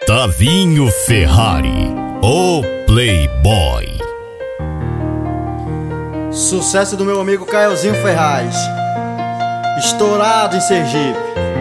Gustavinho Ferrari, o Playboy. Sucesso do meu amigo Caiozinho Ferraz, estourado em Sergipe.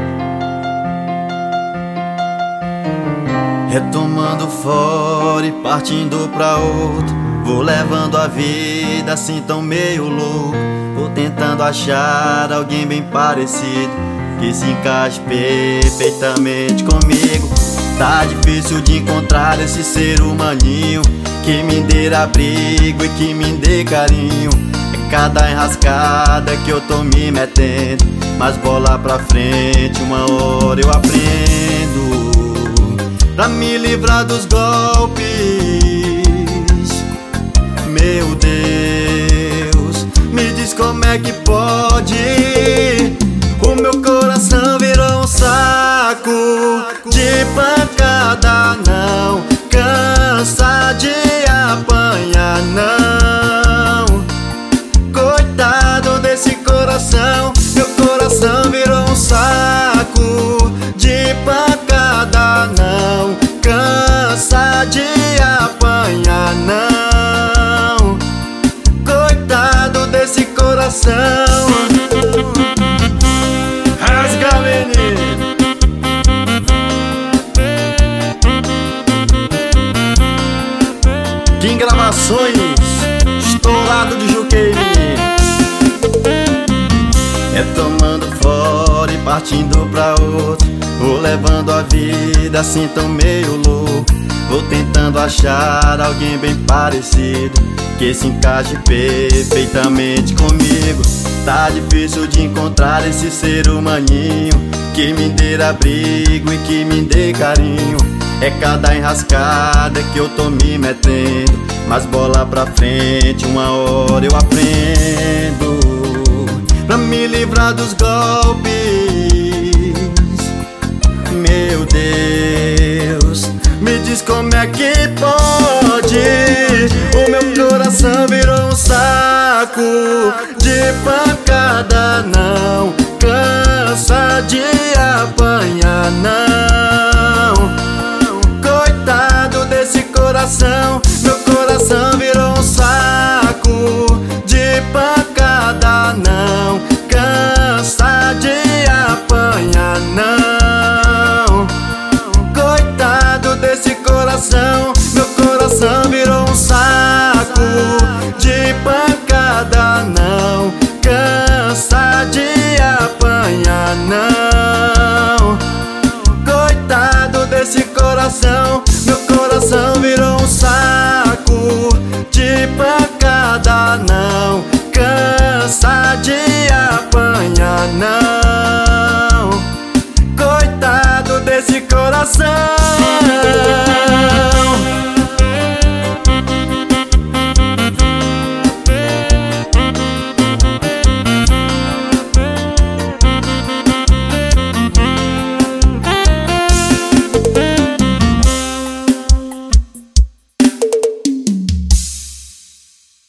Retomando fora e partindo pra outro, vou levando a vida assim tão meio louco. Vou tentando achar alguém bem parecido, que se encaixe perfeitamente comigo. Tá difícil de encontrar esse ser humaninho que me dê abrigo e que me dê carinho. É cada enrascada que eu tô me metendo, mas bola pra frente, uma hora eu aprendo. Pra me livrar dos golpes, meu Deus, me diz como é que pode. O meu coração virou um saco de pancada, não cansa de apanhar, não. Coitado desse coração, meu coração virou um saco de pancada, não cansa de apanhar, não. Coitado desse coração. Rasga, menino. Kim Gravações, estourado de Juqueí. Retomando fora e partindo pra outro, vou levando a vida assim tão meio louco. Vou tentando achar alguém bem parecido, que se encaixe perfeitamente comigo. Tá difícil de encontrar esse ser humaninho que me dê abrigo e que me dê carinho. É cada enrascada que eu tô me metendo, mas bola pra frente, uma hora eu aprendo. Pra me livrar dos golpes, meu Deus, me diz como é que pode. O meu coração virou um saco de pancada, não cansa de apanhar, não. Coitado desse coração, meu coração virou um saco de pancada, não cansa de apanhar, não. Coitado desse coração, meu coração virou um saco de pancada, não cansa de apanhar, não. Coitado desse coração, meu coração virou um saco de pancada, não cansa de apanhar, não. Coitado desse coração.